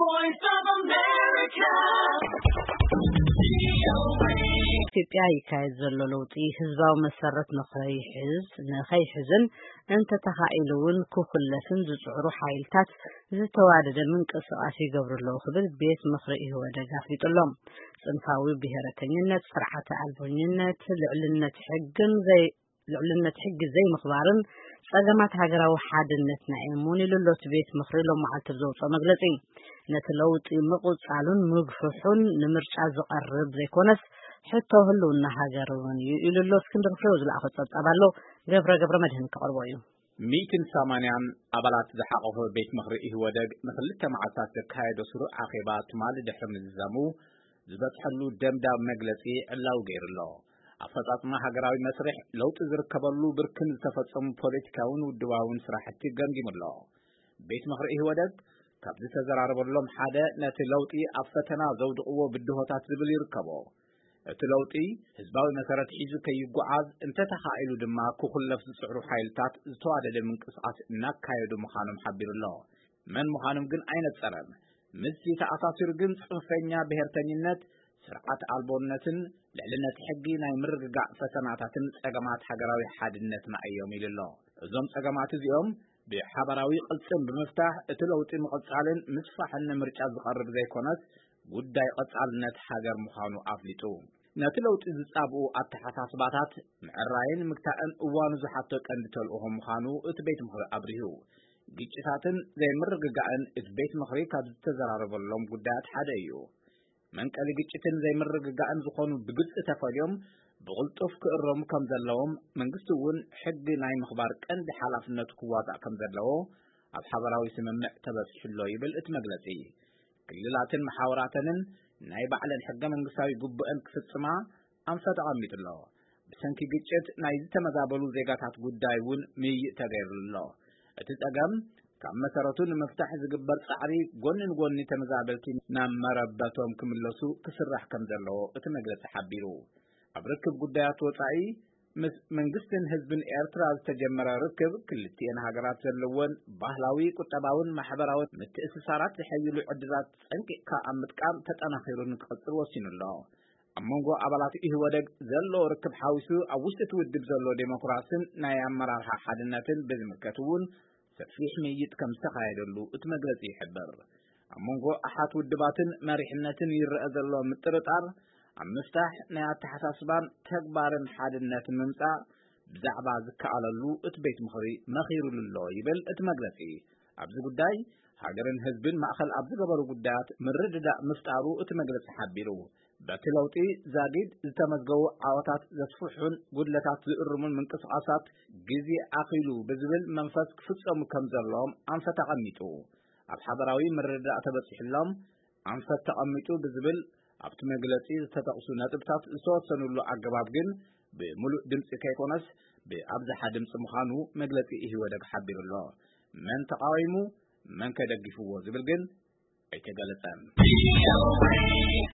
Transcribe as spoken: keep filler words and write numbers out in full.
Voice of America. ኢትዮጵያ ይካየድ ዘሎ ለውጢ ህዝባዊ መሰረት ንኸይሕዝ ንኸይሕዝን እንተ ተኻኢሉውን ክኹለስን ዝጽዕሩ ሓይልታት ዝተዋደደ ምንቅስቓስ ይገብርለው ክብል ቤት ምኽሪ ይወደግ ኣፍሊጡሎም ጽንፋዊ ብሔረተኝነት ስርዓተ አልቦኝነት ልዕልነት ሕግን ዘይ ልዕልነት ሕግ ዘይ ምኽባርን ጸገማት ሃገራዊ ሓድነት ናይሙን ኢሉሎት ቤት ምኽሪ ሎም መዓልቲ ዘውፅኦ መግለጺ ነቲ ለውጢ ምቁጻሉን ምግፍሑን ንምርጫ ዝቐርብ ዘይኮነስ ሕቶ ህልውና ሃገርን ኢሉሎት እስክንድር ፍሬው ዝለኣኸ ጸብጻባሎ ገብረ ገብረ መድህን ከቕርቦ እዩ ሚእትን ሰማንያን አባላት ዝሓቆፈ ቤት ምኽሪ ይወደግ ንኽልተ መዓልታት ዘካየዶ ስሩዕ ኣኼባ ትማሊ ድሕሪ ምዝዛሙ ዝበጽሐሉ ደምዳም መግለጺ ዕላው ገይሩሎ አፈጻጽማ ሃገራዊ መስርሕ ለውጥ ዝርከበሉ ብርክን ዝተፈጸሙ ፖለቲካውን ውድባውን ስራሕቲ ገምጊሙሎ ቤት ምኽሪ ይወደግ ካብ ዝተዘራረበሎም ሓደ ነቲ ለውጢ ኣብ ፈተና ዘውድቕዎ ብድሆታት ዝብል ይርከቦ እቲ ለውጢ ህዝባዊ መሰረት ሒዙ ከይጓዓዝ እንተ ተኻኢሉ ድማ ክኹለፍ ዝጽዕሩ ሓይልታት ዝተዋደደ ምንቅስቓስ እናካየዱ ምዃኖም ሓቢሩሎ መን ምዃኖም ግን ኣይነጸረም ምስ ተኣሳሲሩ ግን ጽንፈኛ ብሔርተኝነት ስርዓት አልቦነትን ልዕልነት ሕጊ ናይ ምርግጋዕ ፈተናታትን ጸገማት ሃገራዊ ሓድነትና እዮም ኢሉሎ እዞም ጸገማት እዚኦም ብሓበራዊ ቅልጽም ብምፍታሕ እቲ ለውጢ ምቕጻልን ምስፋሕን ምርጫ ዝቐርብ ዘይኮነስ ጉዳይ ቀጻልነት ሃገር ምዃኑ ኣፍሊጡ ነቲ ለውጢ ዝጻብኡ ኣተሓሳስባታት ምዕራይን ምግታእን እዋኑ ዝሓቶ ቀንዲ ተልእኾ ምዃኑ እቲ ቤት ምኽሪ ኣብሪሁ ግጭታትን ዘይምርግጋዕን እቲ ቤት ምኽሪ ካብ ዝተዘራረበሎም ጉዳያት ሓደ እዩ መንቀሊ ግጭትን ዘይምርግጋዕን ዝኾኑ ብግልጽ ተፈልዮም ብቕልጡፍ ክእረሙ ከም ዘለዎም መንግስቲ እውን ሕጊ ናይ ምኽባር ቀንዲ ሓላፍነቱ ክዋጣእ ከም ዘለዎ ኣብ ሓበራዊ ስምምዕ ተበጽሒሎ ይብል እቲ መግለጺ ክልላትን ማሕበራትን ናይ ባዕለን ሕገ መንግስታዊ ጉብአን ክፍጽማ ኣንፈት ኣቐሚጡሎ ብሰንኪ ግጭት ናይ ዝተመዛበሉ ዜጋታት ጉዳይ እውን ምይእ ተገይሩሎ እቲ ጸገም ካብ መሰረቱ ንምፍታሕ ዝግበር ጻዕሪ ጎኒ ንጎኒ ተመዛበልቲ ናብ መረበቶም ክምለሱ ክስራሕ ከም ዘለዎ እቲ መግለጺ ሓቢሩ ኣብ ርክብ ጉዳያት ወጻኢ ምስ መንግስትን ህዝብን ኤርትራ ዝተጀመረ ርክብ ክልቲአን ሃገራት ዘለወን ባህላዊ ቁጠባውን ማሕበራውን ምትእስሳራት ዝሕይሉ ዕድላት ጸንቂቕካ ኣብ ምጥቃም ተጠናኺሩን ክቕጽል ወሲኑሎ ኣብ መንጎ ኣባላት ይወደግ ዘሎ ርክብ ሓዊሱ ኣብ ውሽጢ ውድብ ዘሎ ዴሞክራሲን ናይ ኣመራርሓ ሓድነትን ብዝምልከት እውን ሰፊሕ ምይይጥ ከም ዝተኻየደሉ እቲ መግለጺ ይሕብር ኣብ መንጎ ኣሓት ውድባትን መሪሕነትን ይርአ ዘሎ ምጥርጣር ኣብ ምፍታሕ ናይ ኣተሓሳስባን ተግባርን ሓድነት ምምጻእ ብዛዕባ ዝከኣለሉ እቲ ቤት ምኽሪ መኺሩሉሎ ይብል እቲ መግለጺ ኣብዚ ጉዳይ ሃገርን ህዝብን ማእኸል ኣብ ዝገበሩ ጉዳያት ምርድዳእ ምፍጣሩ እቲ መግለጺ ሓቢሩ በቲ ለውጢ ዛጊድ ዝተመዝገቡ ዓወታት ዘስፍሑን ጉድለታት ዝእርሙን ምንቅስቓሳት ግዜ ኣኺሉ ብዝብል መንፈስ ክፍጸሙ ከም ዘለዎም ኣንፈት ኣቐሚጡ ኣብ ሓበራዊ ምርድዳእ ተበጺሕሎም ኣንፈት ተቐሚጡ ብዝብል ኣብቲ መግለጺ ዝተጠቕሱ ነጥብታት ዝተወሰኑሉ ኣገባብ ግን ብምሉእ ድምፂ ከይኮነስ ብኣብዝሓ ድምፂ ምዃኑ መግለጺ ይወደግ ሓቢሩሎ መን ተቃዊሙ መን ከደጊፍዎ ዝብል ግን ኣይተገለጸን